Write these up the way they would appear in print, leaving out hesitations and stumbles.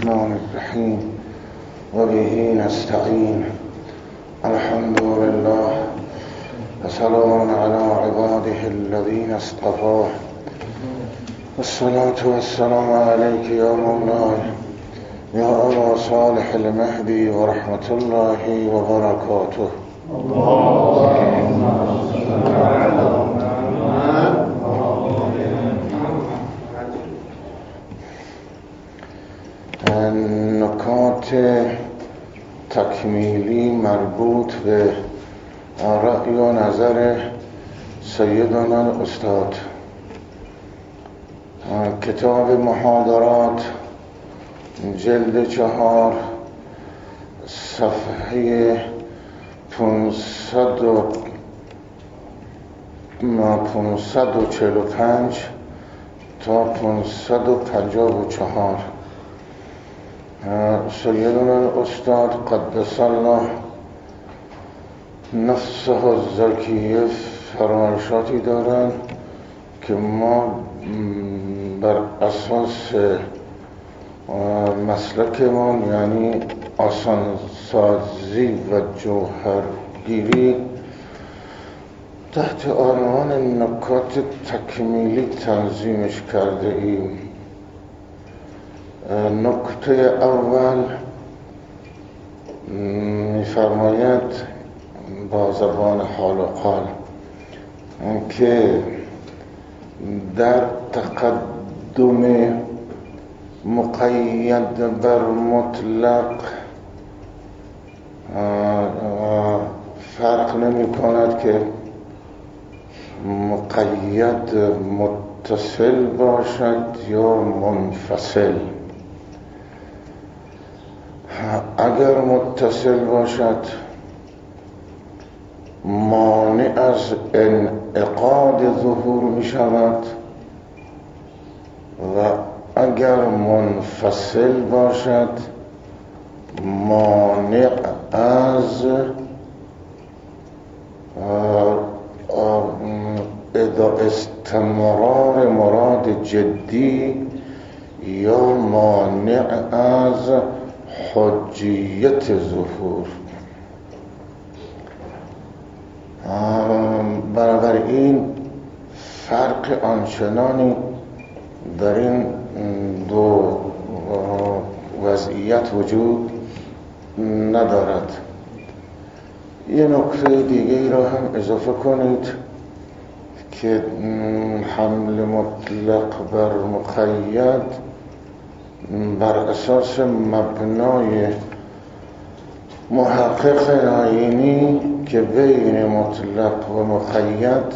الرحمن الرحيم وبه نستعين الحمد لله وسلام على عباده الذين اصطفاه والصلاة والسلام عليك يا مولاي يا أبا صالح المهدي ورحمة الله وبركاته. اللهم صل على محمد. نکات تکمیلی مربوط به رأی و نظر سیدنا الاستاد. کتاب محاضرات جلد 4 صفحه 545 تا 554. سیدنا الاستاد قدس الله نفسه الزکیه فرمایشاتی دارند که ما بر اساس مسلکمان یعنی آسانسازی و جوهرگیری تحت عنوان نکات تکمیلی تنظیمش کرده ایم. نکته اول می‌فرماید با زبان حال و قال که در تقدم مقید بر مطلق فرق نمی کند که مقید متصل باشد یا منفصل. اگر متصل باشد مانع از انعقاد ظهور می شود و اگر منفصل باشد مانع از استمرار مراد جدی یا مانع از حجیت ظهور. بنابراین فرق آنچنانی در این دو وضعیت وجود ندارد. یه نکته دیگه را هم اضافه کنید که حمل مطلق بر مقید بر اساس مبنای محقق آیینی که بین مطلق و مقید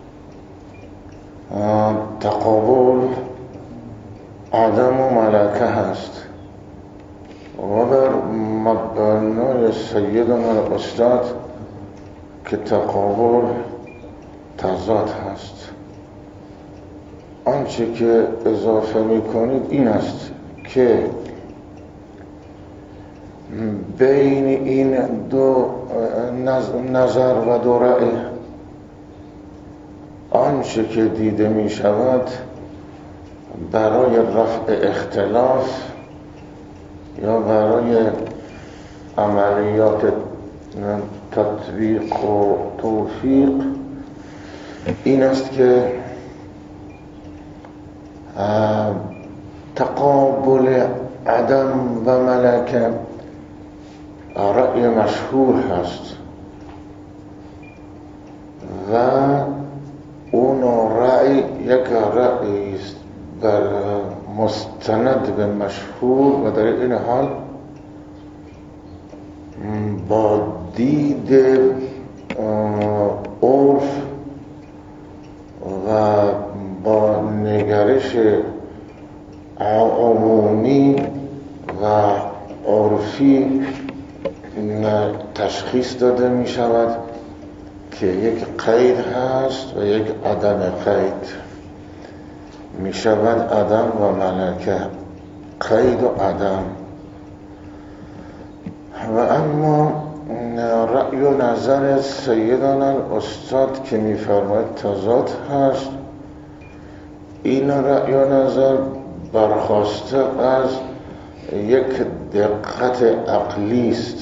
تقابل عدم و ملکه هست و بر مبنای سیدنا الاستاد که تقابل تضاد هست. آنچه که اضافه می کنید این است که بین این دو نظر و دو رأی آنچه که دیده می شود برای رفع اختلاف یا برای عملیات تطبیق و توفیق این است که تقابل عدم و ملکه رأی مشهور هست و اون رأی یک رأی است بر مستند به مشهور و در این حال با دید عرف و با نگرش عمومی و عرفی تشخیص داده می شود که یک قید هست و یک عدم قید. می شود عدم و ملکه، قید و عدم. و اما رأی و نظر سیدنا الاستاد که می فرماید تضاد هست، این رأی و نظر برخواسته از یک دقت عقلی است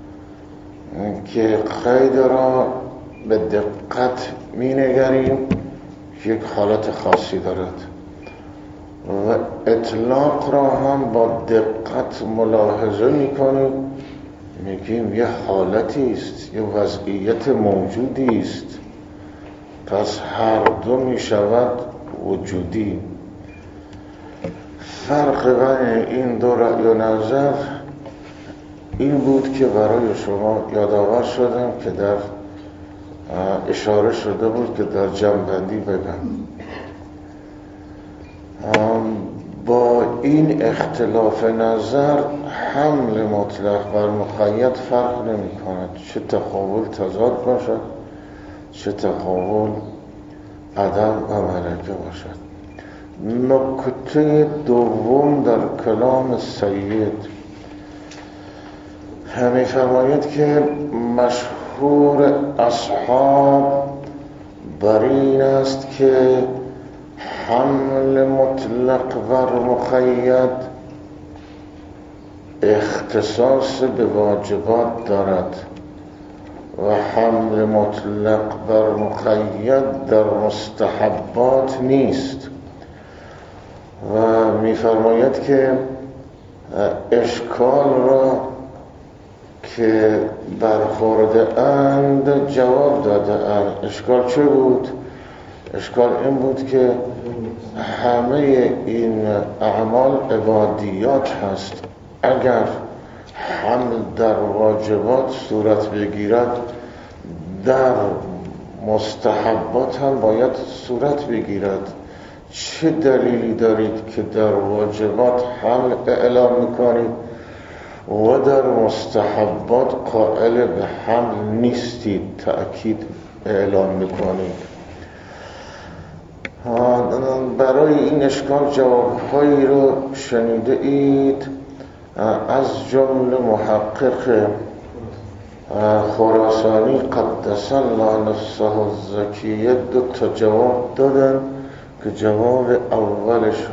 که قید را به دقت می‌نگریم، یک حالت خاصی دارد و اطلاق را هم با دقت ملاحظه می‌کنیم، میگیم یه حالتی است، یه وضعیت موجودی است، پس هر دو میشود وجودی. فرق بین این دو رأی و نظر این بود که برای شما یادآور شدم که در اشاره شده بود که در جمع‌بندی بگم. با این اختلاف نظر حمل مطلق بر مقید فرق نمی کند، چه تقابل تضاد باشد چه تقابل عدم و ملکه باشد. نکته دوم در کلام سید همین فرماید که مشهور اصحاب بر این است که حمل مطلق بر مقید اختصاص به واجبات دارد و حمل مطلق بر مقید در مستحبات نیست و می‌فرماید که اشکال را که برخورده اند جواب داده اند. اشکال چه بود؟ اشکال این بود که همه این اعمال عبادیات هست، اگر حمل در واجبات صورت بگیرد در مستحبات هم باید صورت بگیرد. چه دلیلی دارید که در واجبات حمل اعلام میکنید و در مستحبات قائل به حمل نیستید تأکید اعلام میکنید؟ برای این اشکال جوابهایی رو شنیده اید، از جمله محقق خراسانی قدس الله نفسه الزکیه 2 تا جواب دادن که جواب اولش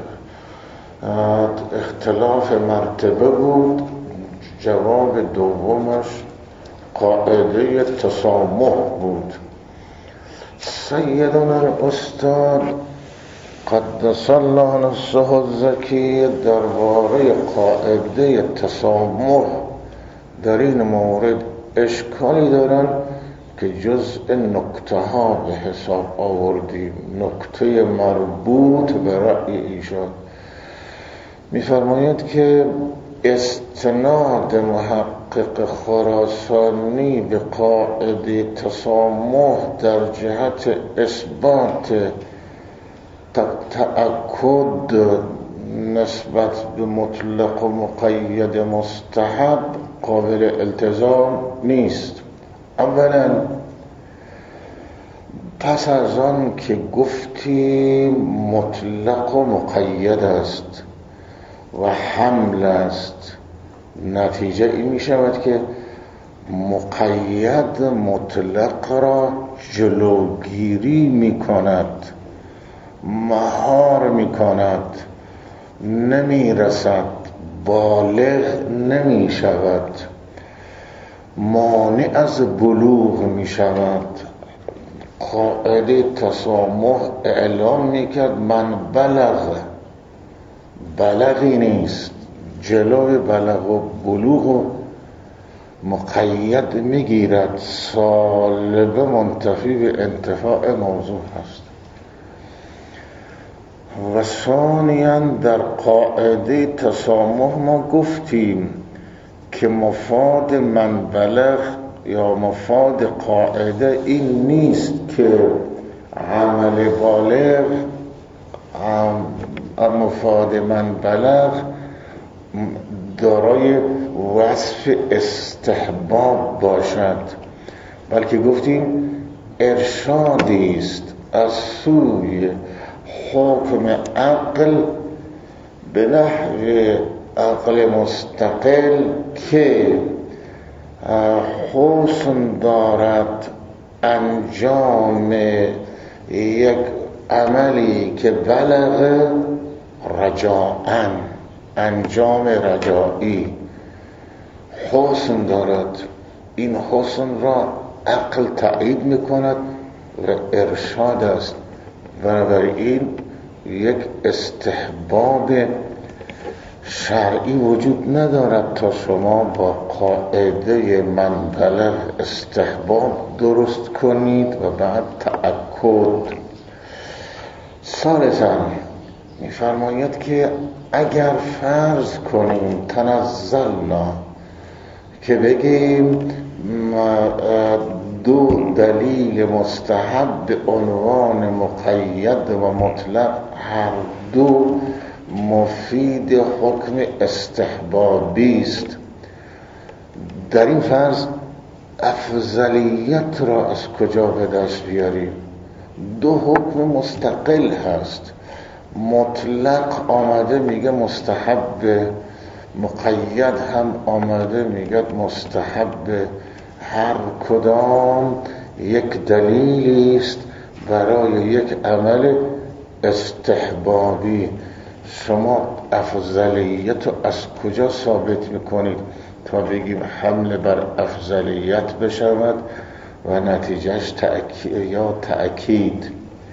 اختلاف مرتبه بود، جواب دومش قاعده تسامح بود. سیدنا الاستاد قدس الله نفسه الزکیه درباره قاعده تسامح در این مورد اشکالی دارن که جزء نکته ها به حساب آوردیم، نکته مربوط به رأی ایشان. می‌فرماید که استناد محقق خراسانی به قاعده تسامح در جهت اثبات تأکد نسبت به مطلق و مقید مستحب قابل التزام نیست. اولا پس از آن که گفتیم مطلق و مقید است و حمل است، نتیجه این می شود که مقید مطلق را جلوگیری می کند، مهار می کند، نمی رسد، بالغ نمی شود، مانع از بلوغ می شود. قاعده تسامح اعلام می کرد من بلغی نیست، جلوی بلغ و بلوغ و مقید می گیرد، سالبه منتفی به انتفاع موضوع هست. و ثانیاً در قاعده تسامح ما گفتیم که مفاد من بلغ یا مفاد قاعده این نیست که عمل بالغ، مفاد من بلغ دارای وصف استحباب باشد، بلکه گفتیم ارشادی است از سوی حکم عقل به نحو عقل مستقل که حسن دارد انجام یک عملی که بلغ رجاءً، انجام رجایی حسن دارد، این حسن را عقل تایید میکند و ارشاد است. بنابراین یک استحباب شرعی وجود ندارد تا شما با قاعده منطلق استحباب درست کنید و بعد تأکد. ثالثاً می‌فرماید که اگر فرض کنیم تنزلنا، که بگیم دو دلیل مستحب به عنوان مقید و مطلق هر دو مفید حکم استحبابی است، در این فرض افضلیت را از کجا به دست بیاریم؟ دو حکم مستقل هست، مطلق آمده میگه مستحب، مقید هم آمده میگه مستحب. هر کدام یک دلیلی است برای یک عمل استحبابی. شما افضلیت رو از کجا ثابت میکنید تا بگیم حمل بر افضلیت بشود و نتیجهش تأکید؟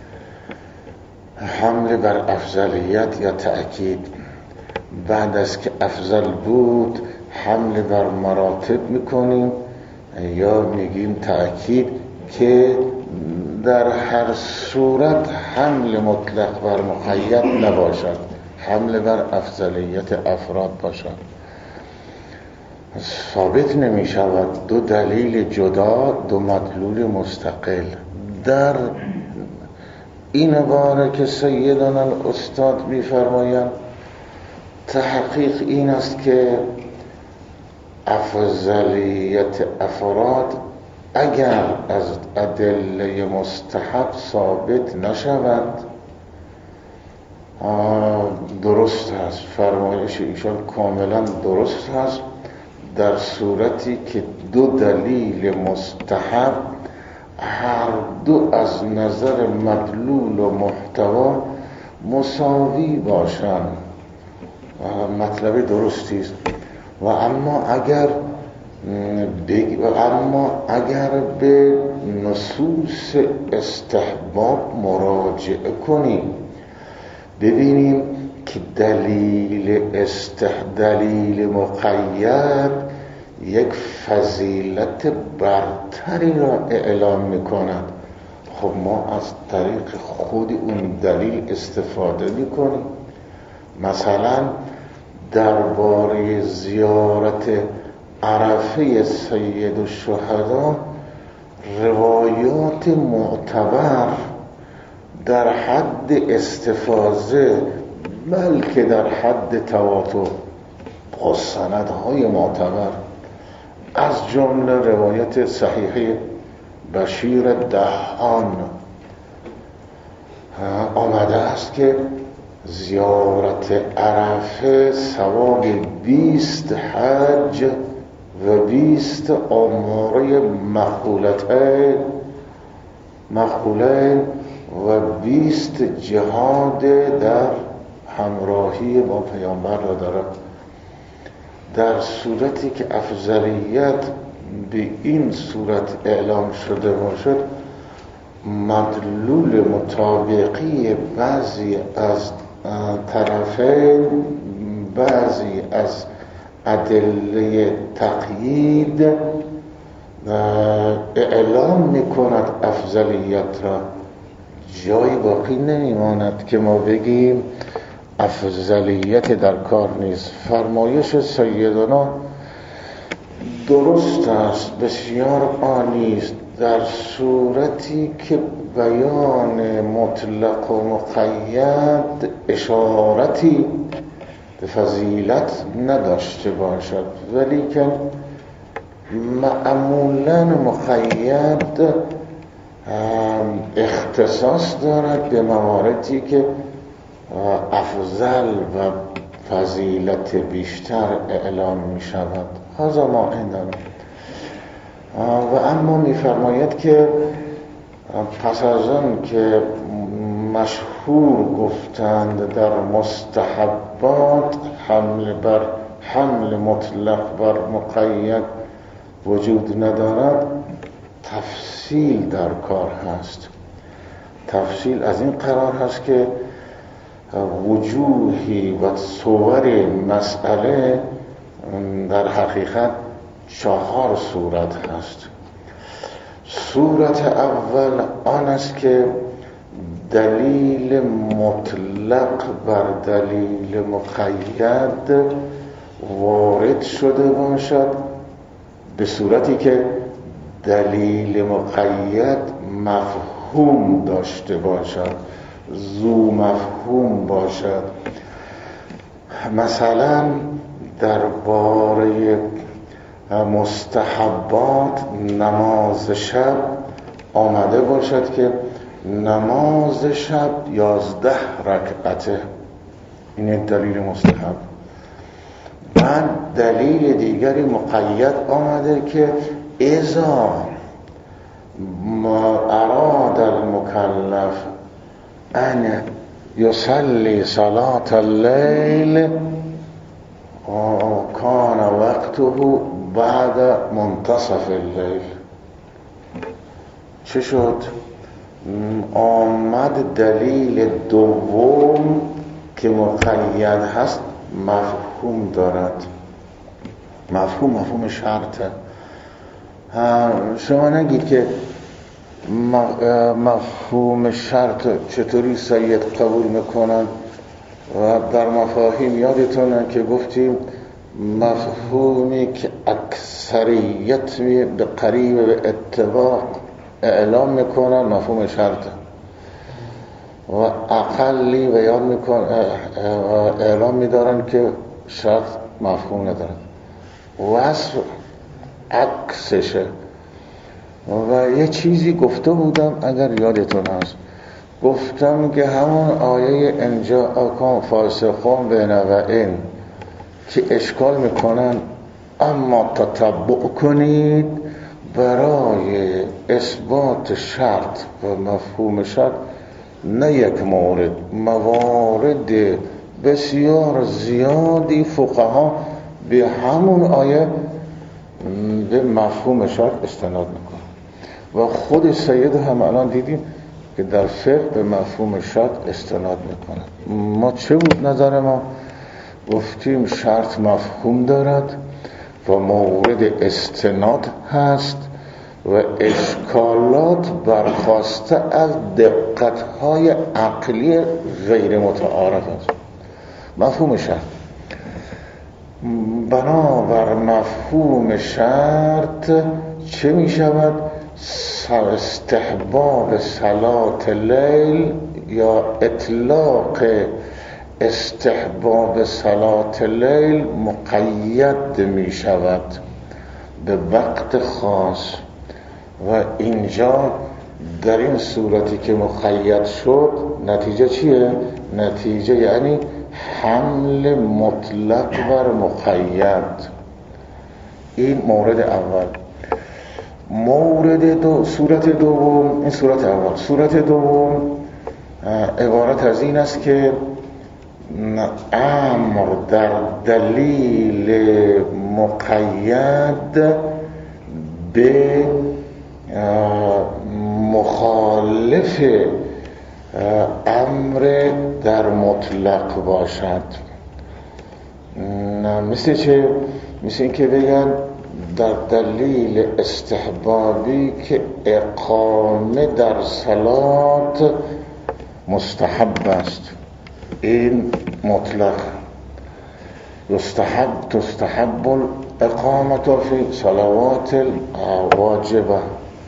حمل بر افضلیت یا تأکید. بعد از که افضل بود حمل بر مراتب میکنیم یا میگیم تأکید، که در هر صورت حمل مطلق بر مقید نباشد، حمل بر افضلیت افراد باشد. ثابت نمی شود دو دلیل جدا، دو مدلول مستقل. در این باره که سیدنا الاستاد می فرمایند تحقیق این است که افضلیت افراد اگر از ادله مستحب ثابت نشوند درست هست، فرمایش ایشان کاملا درست هست، در صورتی که دو دلیل مستحب هر دو از نظر مدلول و محتوا مساوی باشند. مطلب درستی است. و اما اگر به نصوص استحباب مراجعه کنیم ببینیم که دلیل مقید یک فضیلت برتری را اعلام میکند، خب ما از طریق خود اون دلیل استفاده میکنیم. مثلا درباره زیارت عرفه سید الشهدا روایات معتبر در حد استفاضه بلکه در حد تواتر با سندهای معتبر، از جمله روایت صحیح بشیر دهان آمده است که زیارت عرفه ثواب 20 حج و 20 عمره مقبولین و 20 جهاد در همراهی با پیامبر را دارد. در صورتی که افضلیت به این صورت اعلام شده باشد، مدلول مطابقی بعضی از طرفین، بعضی از ادله تقیید اعلام میکند افضلیت را. جایی باقی نمیماند که ما بگیم افضلیت در کار نیست. فرمایش سیدنا درست است، بسیار عالی است، در صورتی که بیان مطلق و مقید اشارتی به فضیلت نداشته باشد، ولی که معمولا مقید اختصاص دارد به مواردی که افضل و فضیلت بیشتر اعلام می شود. هذا ما عندنا. و اما می فرماید که پس از آن که مشهور مشهور گفتند در مستحبات حمل مطلق بر مقید وجود ندارد، تفصیل در کار هست. تفصیل از این قرار هست که وجوهی و صور مسئله در حقیقت 4 صورت هست. صورت اول آن است که دلیل مطلق بر دلیل مقید وارد شده باشد، به صورتی که دلیل مقید مفهوم داشته باشد، ذو مفهوم باشد. مثلا درباره مستحبات نماز شب آمده باشد که نماز شب 11 رکعته، این دلیل مستحب. بعد دلیل دیگری مقید آمده که اذا اراد المکلف ان یصلی صلاة اللیل کان وقته بعد منتصف اللیل. چه شد؟ آمد دلیل دوم که مقید هست مفهوم دارد. مفهوم شرطه. شما نگید که مفهوم شرط چطوری سید قبول میکنن و در مفاهیم یادتونه که گفتیم مفهومی که اکثریت به قریب به اتفاق اعلام میکنن مفهوم شرطه و اقلی بیان میکنن اعلام میدارن که شرط مفهوم ندارن. وصف عکسشه. و یه چیزی گفته بودم اگر یادتون هست، گفتم که همون آیه انجا اکان فاسقون بنوعین که اشکال میکنن اما تتبع کنید برای اثبات شرط و مفهوم شرط نه یک موارد بسیار زیادی فقها به همون آیه به مفهوم شرط استناد میکنن و خود سید هم الان دیدیم که در فقه به مفهوم شرط استناد میکنن. ما چه بود نظر ما؟ گفتیم شرط مفهوم دارد و مورد استناد هست و اشکالات برخواسته از دقت‌های عقلی غیر متعارف است. مفهوم شرط بنابر مفهوم شرط چه می شود؟ استحباب صلاة لیل یا اطلاق استحباب صلاة لیل مقید می شود به وقت خاص و اینجا در این صورتی که مقید شد نتیجه چیه؟ نتیجه یعنی حمل مطلق بر مقید. این مورد اول. مورد صورت دوم، این صورت اول. صورت دوم عبارت از این است که امر در دلیل مقید به مخالف امر در مطلق باشد. مثل چه؟ مثل این که بگن در دلیل استحبابی که اقامه در صلات مستحب است، این مطلق. تستحب الاقامه فی صلوات واجبه،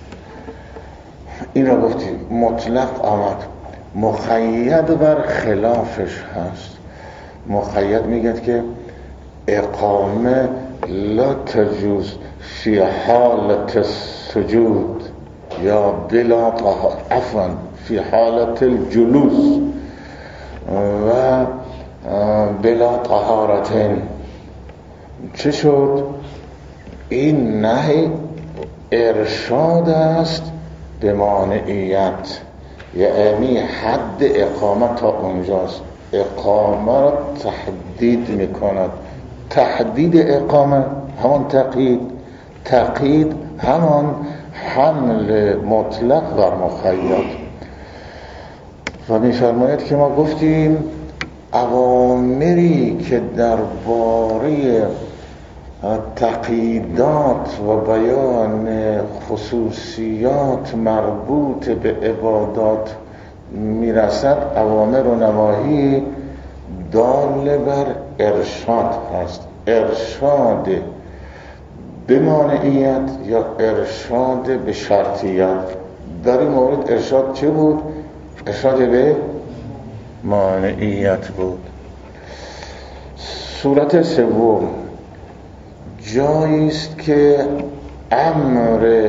این را گفتیم مطلق آمد. مقید بر خلافش هست. مقید میگه که اقامه لا تجوز فی حالت السجود یا بلا عفوا فی حالت الجلوس و بلا طهارتین. چه شد؟ این نهی ارشاد است به مانعیت، یعنی حد اقامه تا اونجاست، اقامه را تحدید میکند. تحدید اقامه همان تقیید، تقیید همان حمل مطلق بر مقید. و میفرماید که ما گفتیم اوامری که درباره تقییدات و بیان خصوصیات مربوط به عبادات میرسد، اوامر و نواهی دال بر ارشاد هست. ارشاد به مانعیت یا ارشاد به شرطیت. در این مورد ارشاد چه بود؟ ارشاد به مانعیت بود. صورت سوم جایی است که امر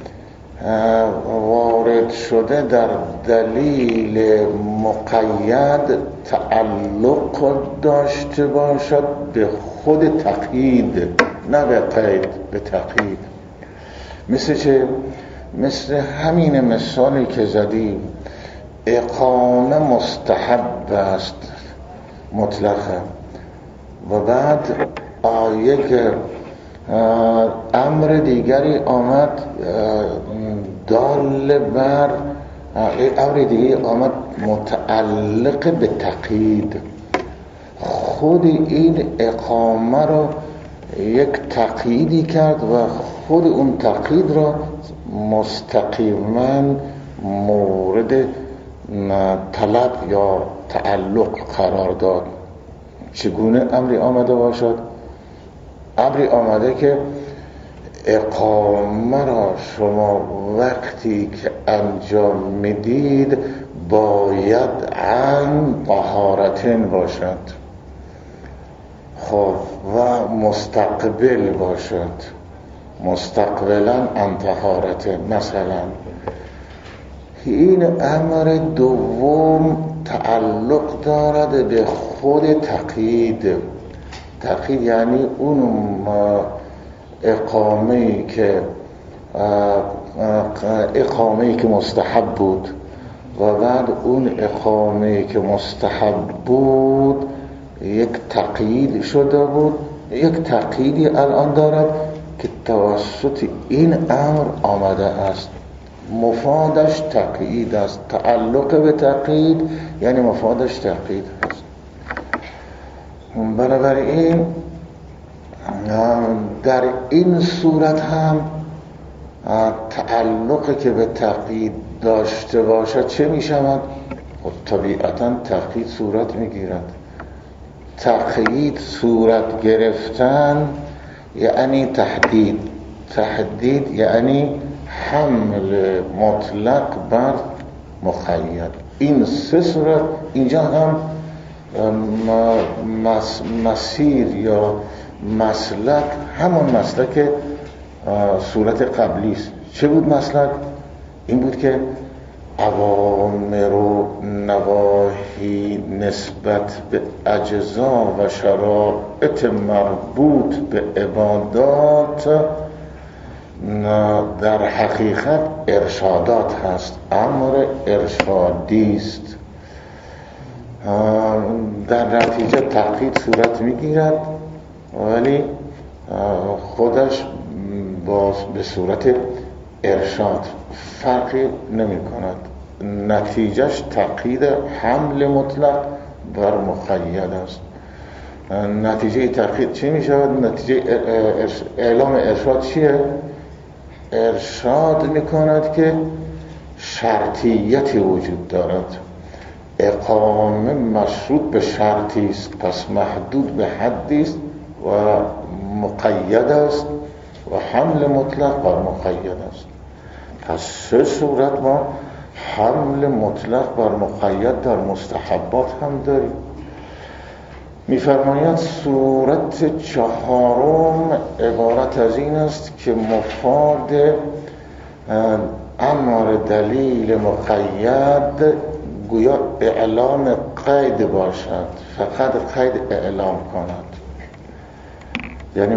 وارد شده در دلیل مقید تعلق داشته باشد به خود تقیید، نه به قید، به تقیید. مثل چه؟ مثل همین مثالی که زدیم، اقامه مستحب است مطلقه و بعد یک امر دیگری آمد دال بر امر دیگری آمد متعلق به تقیید. خود این اقامه رو یک تقییدی کرد و خود اون تقیید را مستقیما مورد طلب یا تعلق قرار داد. چگونه امری آمده باشد؟ امری آمده که اقامه را شما وقتی که انجام میدید باید عن طهارتن باشد، خب و مستقبل باشد، مستقبلا عن طهارتن. مثلا این امر دوم تعلق دارد به خود تقیید. تقیید یعنی اون اقامه‌ای که مستحب بود و بعد اون اقامه‌ای که مستحب بود یک تقیید شده بود، یک تقییدی الان دارد که توسط این امر آمده است. مفادش تقیید است. تعلق به تقیید یعنی مفادش تقیید است. بنابراین در این صورت هم تعلقی که به تقیید داشته باشد چه می شود؟ طبیعتا تقیید صورت می گیرد. تقیید صورت گرفتن یعنی تحدید، تحدید یعنی حمل مطلق بر مقید. این سه صورت اینجا هم مسیر یا مسلک همون مسلک صورت قبلی است. چه بود مسلک؟ این بود که اوامر و نواهی نسبت به اجزا و شرایط مربوط به عبادات در حقیقت ارشادات هست، امر ارشادی است. در نتیجه تقیید صورت میگیرد ولی خودش به صورت ارشاد فرقی نمی کند. نتیجهش تقیید حمل مطلق بر مقید است. نتیجه تقیید چی می شود؟ نتیجه اعلام ارشاد چیه؟ ارشاد می کند که شرطیتی وجود دارد. اقامه مشروط به شرطی است، پس محدود به حدی است و مقید است و حمل مطلق بر مقید است. پس سه صورت ما حمل مطلق بر مقید در مستحبات هم داریم. می‌فرماید صورت چهارم عبارت از این است که مفاد امر دلیل مقید گویا اعلام قید باشد، فقط قید اعلام کند، یعنی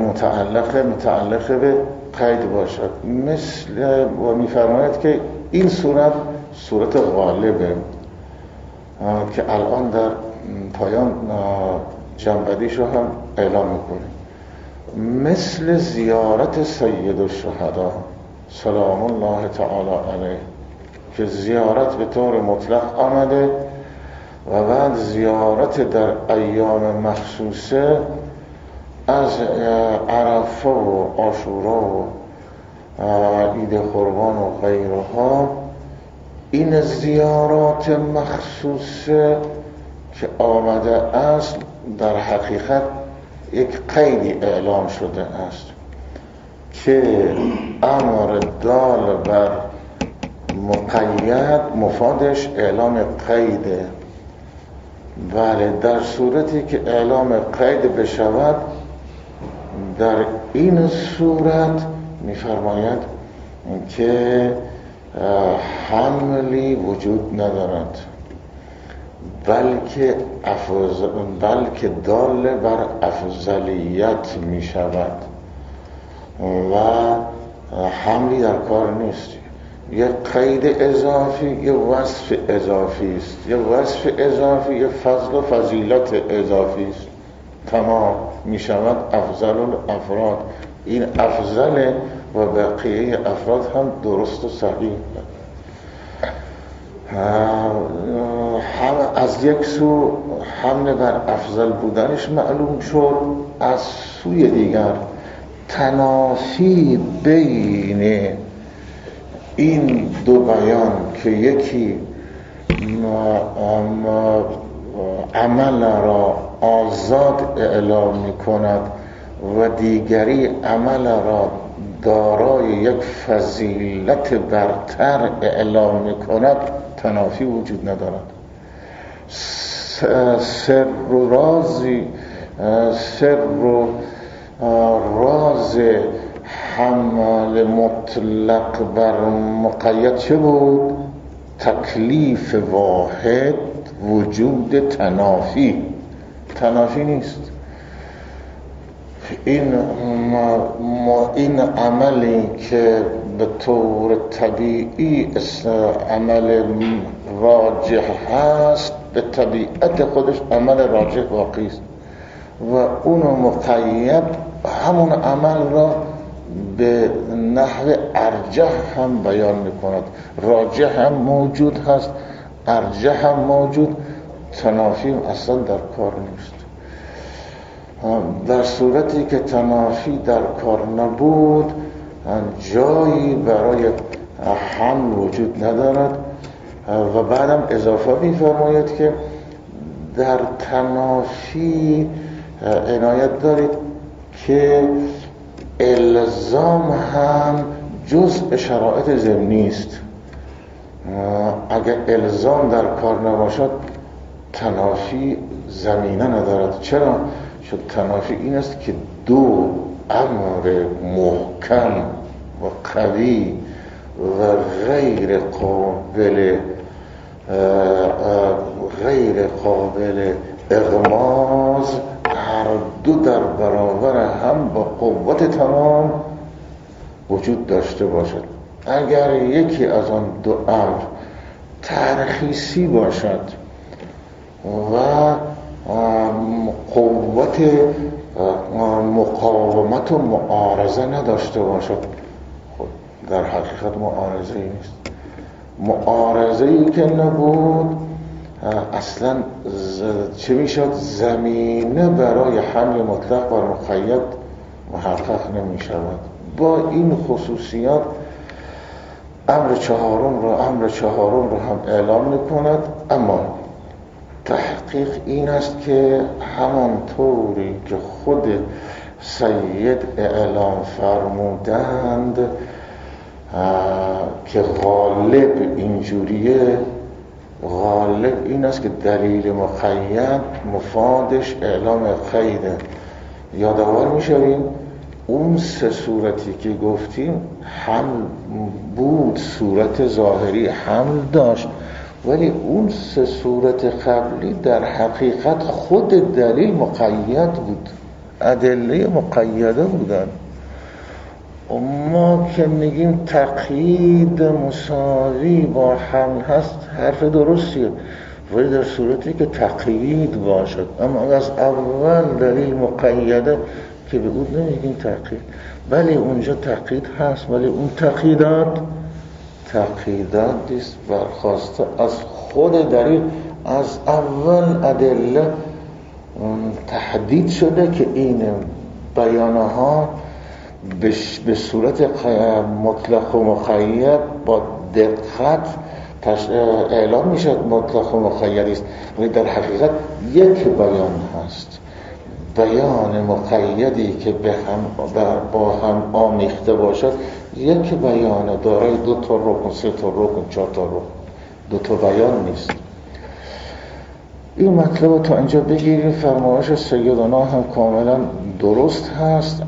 متعلق به قید باشد. مثل و می‌فرماید که این صورت صورت غالبه که الان در پایان جنبندیش رو هم اعلام میکنیم. مثل زیارت سید الشهدا سلام الله تعالی علیه که زیارت به طور مطلق آمده و بعد زیارت در ایام مخصوصه از عرفه و عاشورا و عید قربان و غیرها، این زیارات مخصوصه که آمده است در حقیقت یک قیدی اعلام شده است که امر دال بر مقید مفادش اعلام قیده. بله، در صورتی که اعلام قید بشود، در این صورت می‌فرماید که حملی وجود ندارد، بلکه دال بر افضلیت می شود و حملی در کار نیست. یه قید اضافی، یه وصف اضافی است، یه وصف اضافی، یه فضل و فضیلت اضافی است، تمام می شود افضل الافراد. این افضل و بقیه افراد هم درست و صحیح. از یک سو حمل بر افضل بودنش معلوم شد، از سوی دیگر تنافی بین این دو بیان که یکی عمل را آزاد اعلام می کند و دیگری عمل را دارای یک فضیلت برتر اعلام می کند، تنافی وجود ندارد. سر و راز حمل مطلق بر مقید چه بود؟ تکلیف واحد، وجود تنافی نیست. این عملی که به طور طبیعی عمل راجح هست، به طبیعت خودش عمل راجح واقعی است و اون مقید همون عمل را به نحو ارجح هم بیان میکند. راجح هم موجود هست، ارجح هم موجود، تنافی اصلا در کار نیست. در صورتی که تنافی در کار نبود، جایی برای حمل وجود ندارد. و بعدم اضافه می‌فرماید که در تنافی عنایت دارید که الزام هم جزء شرایط ضمنی است. اگر الزام در کار نباشد، تنافی زمینه ندارد. چرا؟ چون تنافی این است که دو امر محکم و قوی و غیر قابل اغماض هر دو در برابر هم با قوت تمام وجود داشته باشد. اگر یکی از آن دو امر ترخیصی باشد و قوت مقاومت و معارضه نداشته باشد، خب در حقیقت معارضه ای نیست. معارضه ای که نبود، اصلا چه میشد؟ زمینه برای حمل مطلق بر مقید محقق نمی شود. با این خصوصیات امر چهارم رو هم اعلام میکند. اما تحقیق این است که همان طوری که خود سید اعلام فرمودند که غالب اینجوریه، غالب این است که دلیل مقید مفادش اعلام قیده. یادآور میشویم اون سه صورتی که گفتیم حمل بود، صورت ظاهری حمل داشت، ولی اون سه صورت قبلی در حقیقت خود دلیل مقید بود، ادله مقیده بودن. ما که میگیم تقیید مساوی با حمل هست حرف درستیه، ولی در صورتی که تقیید باشد، اما از اول دلیل مقیده که به اون نمیگیم تقیید، ولی اونجا تقیید هست، ولی اون تقییدات است برخواسته از خود دلیل. از اول ادله تحدید شده که این بیانها به صورت مطلق و مقید با دقت اعلام میشد مطلق و مقیدی است، ولی در حقیقت یک بیان هست، بیان مقیدی که با هم آمیخته باشد. یک بیان دارای 2 تا رکن، 3 تا رکن، 4 تا رکن، 2 تا بیان نیست. این مطلب تا اینجا بگیریم. فرمایش سیدنا هم کاملا درست هست.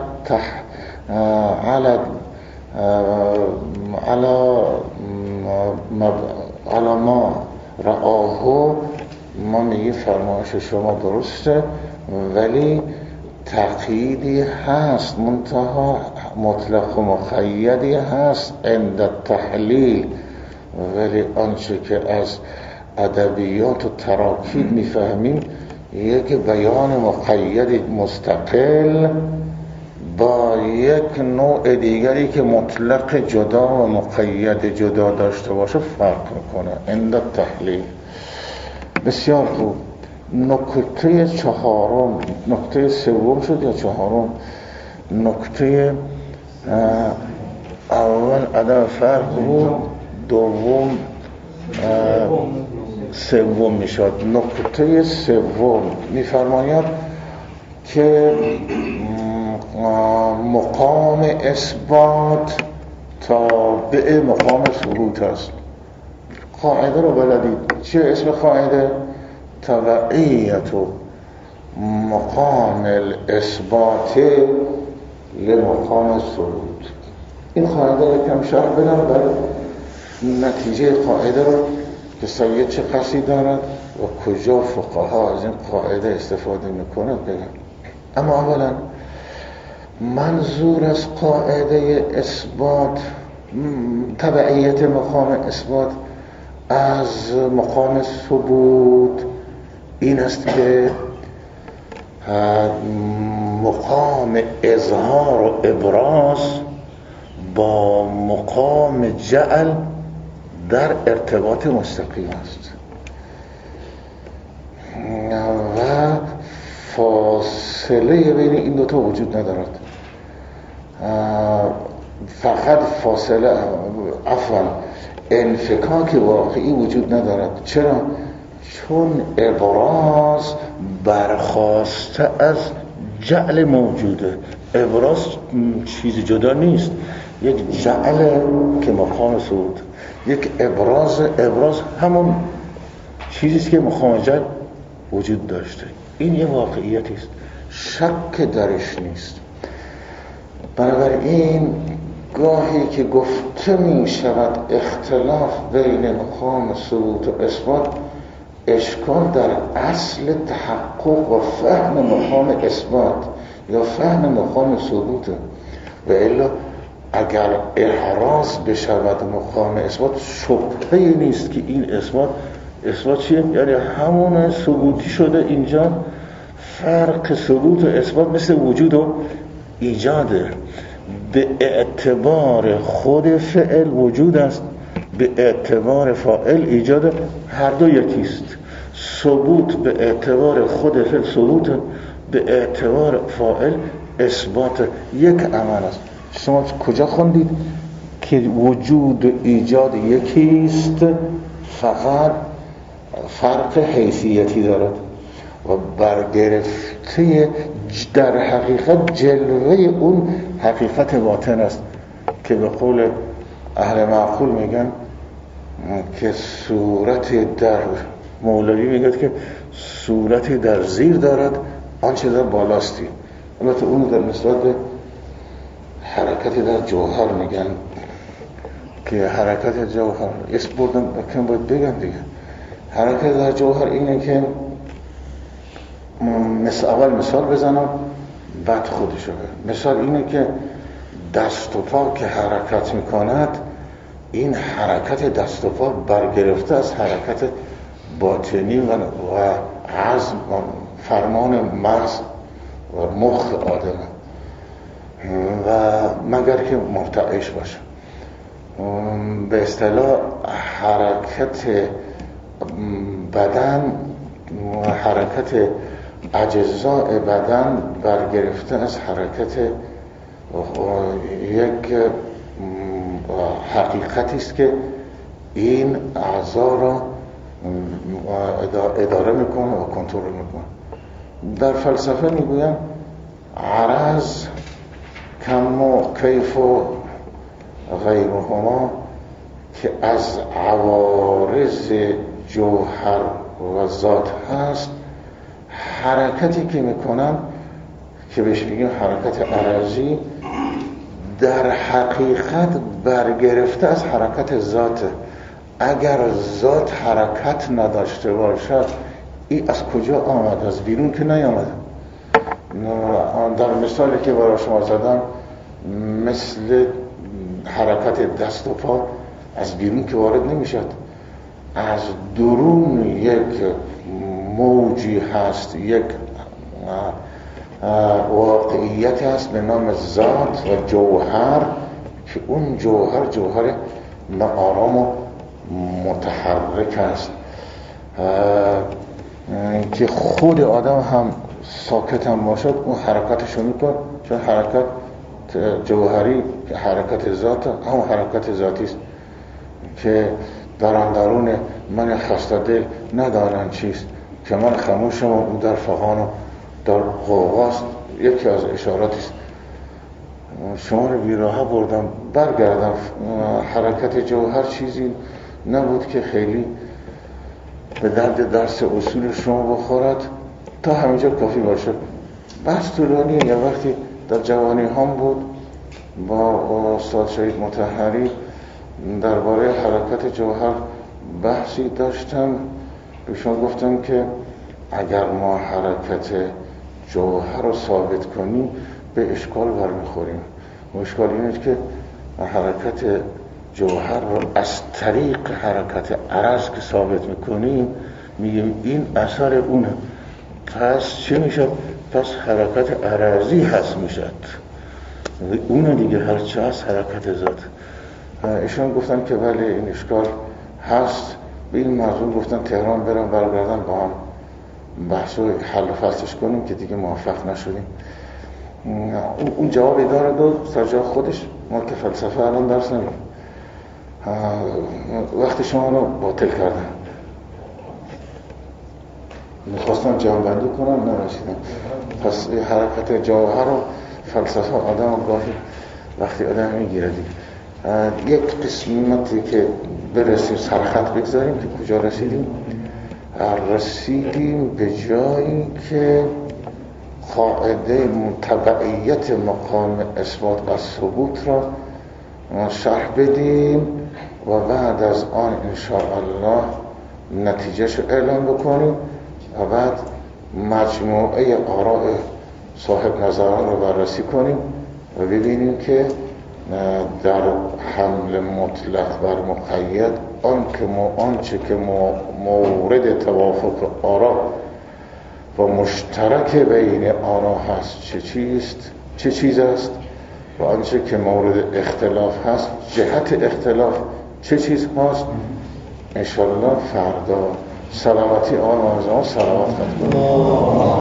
علا ما رآهو، ما میگیم فرمایش شما درسته، ولی تقییدی هست، منتها مطلق و مقیدی هست عند تحلیل. ولی آنچه که از ادبیات و تراکیب میفهمیم یک بیان مقید مستقل با یک نوع دیگری که مطلق جدا و مقید جدا داشته باشه فرق میکنه عند تحلیل. بسیار خوب. نکته چهارم، نکته سوم شد یا چهارم؟ نکته اول عدم فرق بود، دوم سوم میشد. نکته سوم میفرماید که مقام اثبات تابع مقام ثبوت است. قاعده رو بلدید چه اسم قاعده؟ تبعیت مقام الاثبات لمقام ثبوت. این قاعده رو کم شرح بدم برای نتیجه قاعده رو که سید چه قصدی دارد و کجا فقها از این قاعده استفاده میکنه بگم. اما اولا منظور از قاعده اثبات تبعیت مقام اثبات از مقام ثبوت این است که مقام اظهار و ابراز با مقام جعل در ارتباط مستقیم است و فاصله بین این دوتا وجود ندارد. فقط فاصله انفکاک واقعی وجود ندارد. چرا؟ چون ابراز برخواسته از جعل موجوده. ابراز چیز جدا نیست، یک جعل که مقام ثبوت، یک ابراز همون چیزیست که مقام جعل وجود داشته. این یه واقعیتی است، شک درش نیست. بنابراین گاهی که گفته می شود اختلاف بین مقام ثبوت و اثبات، اشکال در اصل تحقق و فهم مقام اثبات یا فهم مقام ثبوت. و الا اگر احراز بشود مقام اثبات، شبهه نیست که این اثبات چیه؟ یعنی همون ثبوتی شده. اینجا فرق ثبوت و اثبات مثل وجود و ایجاده. به اعتبار خود فعل وجود است، به اعتبار فاعل ایجاد، هر دو یکیست. ثبوت به اعتبار خود فعل ثبوت، به اعتبار فاعل اثبات. یک عمل است. شما کجا خوندید که وجود و ایجاد یکیست، فقط فرق حیثیتی دارد و برگرفته در حقیقت جلوه اون حقیقت باطن است که به قول اهل معقول میگن که صورت در مولوی میگه که صورتی در زیر دارد آنچه در بالاستی. البته اون در نسبت به حرکتی در جوهر میگن که حرکت جوهر اسم بردن بکن باید بگن دیگه. حرکت در جوهر اینه که اول مثال بزنم بعد خودشو بگم. مثال اینه که دست و پا که حرکت میکند، این حرکت دست و پا برگرفته از حرکت باطنی و عزم و فرمان مغز و مخ آدم، و مگر که مرتعش باشه. به اصطلاح حرکت بدن و حرکت اجزاء بدن برگرفته از حرکت یک حقیقتی است که این اعضا را اداره میکنه و کنترل میکنه. در فلسفه میگویم عرض، کم و کیف و غیرهما که از عوارض جوهر و ذات هست، حرکتی که میکنن که بهش میگیم حرکت عرضی، در حقیقت برگرفته از حرکت ذاته. اگر ذات حرکت نداشته باشد، این از کجا آمد؟ از بیرون که نیامد. در مثالی که برای شما زدم، مثل حرکت دست و پا از بیرون که وارد نمیشد، از درون یک موجی هست، یک واقعیت هست به نام ذات و جوهر، که اون جوهر ناآرام و متحرک است، که خود آدم هم ساکت هم باشد اون حرکتشو میکن، چون حرکت جوهری که حرکت ذات هم حرکت ذاتی است که در اندرون من خسته دل ندانم چیست، که من خموشم و او در فغان و در غوغاست. یکی از اشاراتی است. شما رو بیراه بردم برگردم. حرکت جوهر چیزی نبود که خیلی به درد درس اصول شما بخورد، تا همینجا کافی باشه. بحث طولانی. یه وقتی در جوانی هم بود با استاد شهید مطهری درباره حرکت جوهر بحثی داشتم. بهشون گفتم که اگر ما حرکت جوهر رو ثابت کنیم به اشکال برمیخوریم. اشکال اینه که حرکت جوهر رو از طریق حرکت عرض که ثابت میکنیم، میگیم این اثر اونه، پس چی میشد؟ پس حرکت عرضی هست میشد، اونه دیگه، هرچه هست حرکت ذات. ایشون گفتن که بله این اشکال هست. به این موضوع گفتن تهران برم برگردم با هم بحثو حل و فصلش کنیم، که دیگه موفق نشدیم. اون جواب داره داد سر جا خودش. ما که فلسفه الان درس نمیم، وقتی شما رو باطل کردن. میخواستم جمع بندی کنم نرسیدم. پس حرکت جوهر و فلسفه آدم گاهی وقتی آدم میگیره دیگه. یک قسمتی که برسیم سرخط بگذاریم که کجا رسیدیم. رسیدیم به جایی که قاعده تبعیت مقام اثبات و ثبوت را شرح بدیم و بعد از آن انشاءالله نتیجهش رو اعلام بکنیم و بعد مجموعه آراء صاحب نظران رو بررسی کنیم و ببینیم که در حمل مطلق بر مقید آنچه که مورد توافق آراء و مشترک بین آراء هست چه چیز است، و آنچه که مورد اختلاف هست جهت اختلاف چه چیز هست. انشاءالله فردا سلامتی آقای معظم، سلامت خدمت.